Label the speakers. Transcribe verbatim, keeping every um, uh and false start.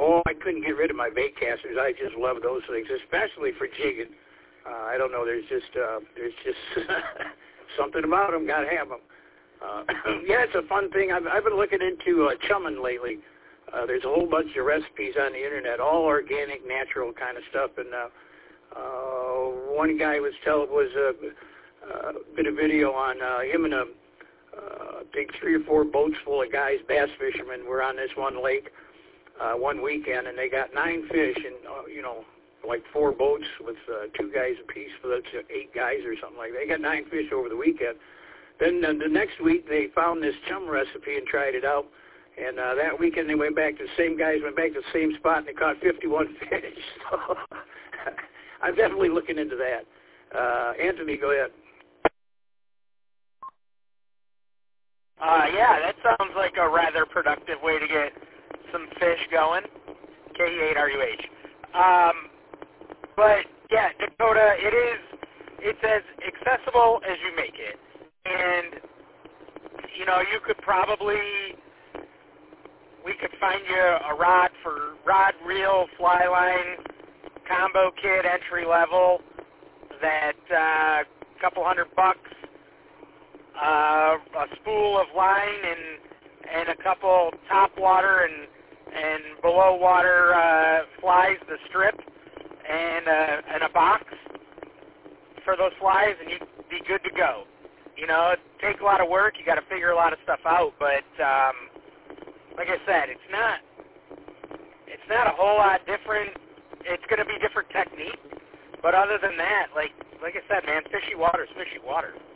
Speaker 1: Oh, I couldn't get rid of my bait casters. I just love those things, especially for jigging. Uh, I don't know. There's just uh, there's just something about them. Got to have them. Uh, yeah, it's a fun thing. I've, I've been looking into uh, chumming lately. Uh, there's a whole bunch of recipes on the internet, all organic, natural kind of stuff. And uh, uh, one guy was tell was a uh, bit of video on uh, him and a uh, I think three or four boats full of guys, bass fishermen, were on this one lake uh, one weekend, and they got nine fish, and uh, you know, like four boats with uh, two guys apiece, so that's eight guys or something like that. They got nine fish over the weekend. Then uh, the next week they found this chum recipe and tried it out. And uh, that weekend they went back to the same guys, went back to the same spot, and they caught fifty-one fish. So I'm definitely looking into that. Uh, Anthony, go ahead.
Speaker 2: Uh, yeah, that sounds like a rather productive way to get some fish going. K E eight R U H. Um, but, yeah, Dakota, it is, it's as accessible as you make it. And, you know, you could probably, we could find you a rod for rod, reel, fly line, combo kit, entry level, that uh, couple hundred bucks, uh, a spool of line and and a couple top water and and below water uh, flies, the strip, and uh, and a box for those flies, and you'd be good to go. You know, it takes a lot of work. You got to figure a lot of stuff out, but um, like I said, it's not it's not a whole lot different. It's going to be different technique, but other than that, like like I said, man, fishy water's fishy water.